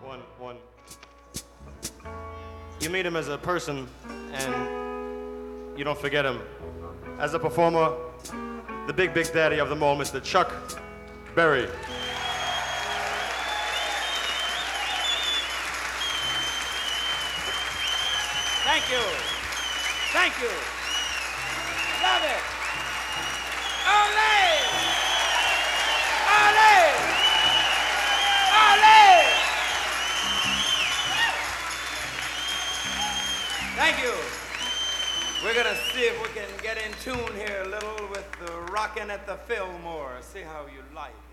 One. You meet him as a person, and you don't forget him. As a performer, the big daddy of them all, Mr. Chuck Berry. Thank you. Thank you. Love it. Ole! Ole! Ole! Thank you. We're going to see if we can get in tune here a little with the Rockin' at the Fillmore. See how you like.